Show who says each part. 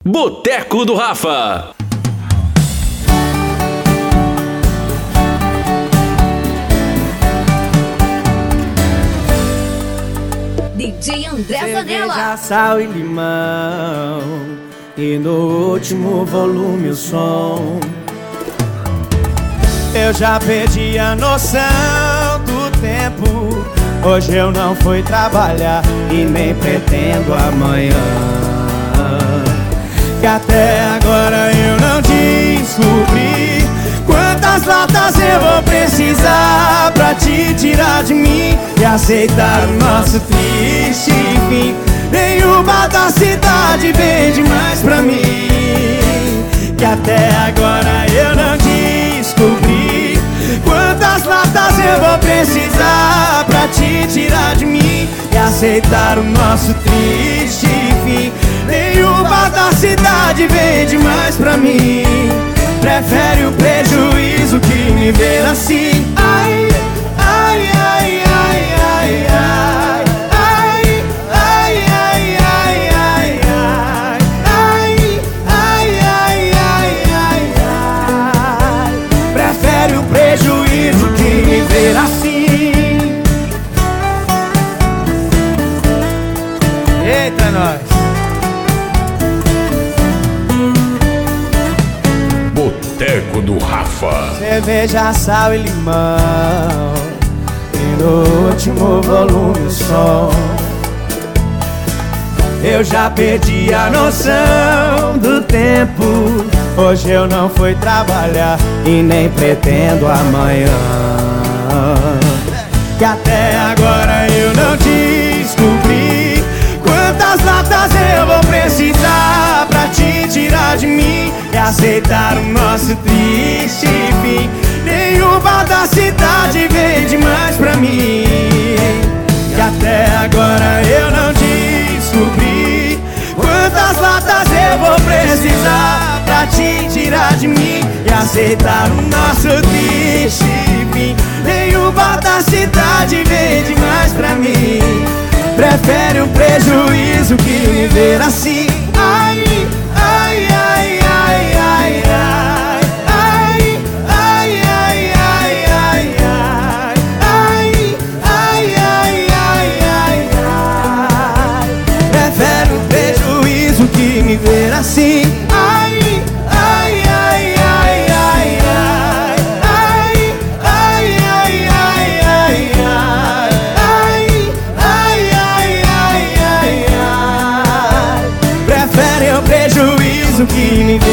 Speaker 1: Boteco do Rafa.
Speaker 2: DJ André Zanella.
Speaker 3: Cerveja, sal e limão, e no último volume o som. Eu já perdi a noção do tempo. Hoje eu não fui trabalhar e nem pretendo amanhã. Que até agora eu não descobri quantas latas eu vou precisar pra te tirar de mim e aceitar o nosso triste fim. Nenhum bar da cidade vende mais pra mim. Que até agora eu não descobri quantas latas eu vou precisar pra te tirar de mim e aceitar o nosso triste fim. Nenhum bar da cidade vende mais pra mim. Prefere o prejuízo que me ver assim. Ai, ai, ai, ai, ai, ai. Ai, ai, ai, ai, ai, ai. Ai, ai, ai, ai, ai, ai. Prefere o prejuízo que me ver assim. Eita, nós.
Speaker 1: Boteco do Rafa.
Speaker 3: Cerveja, sal e limão, e no último volume o som. Eu já perdi a noção do tempo. Hoje eu não fui trabalhar e nem pretendo amanhã. Que até agora eu não descobri quantas latas eu vou precisar pra te tirar de mim e aceitar o nosso triste fim. Nenhum bar da cidade vende mais pra mim. Que até agora eu não descobri quantas latas eu vou precisar pra te tirar de mim e aceitar o nosso triste fim. Nenhum bar da cidade vende mais pra mim. Prefere o prejuízo que me ver assim. Ai, ai, ai, ai, ai, ai. Ai, ai, ai, ai, ai, ai. Ai, ai, ai, ai, ai, ai. Prefere o prejuízo que me ver assim. Ai, ai, ai, ai, ai, ai. Ai, ai, ai, ai, ai, ai. Ai, ai, ai, ai, ai. Prefere o prejuízo que me vê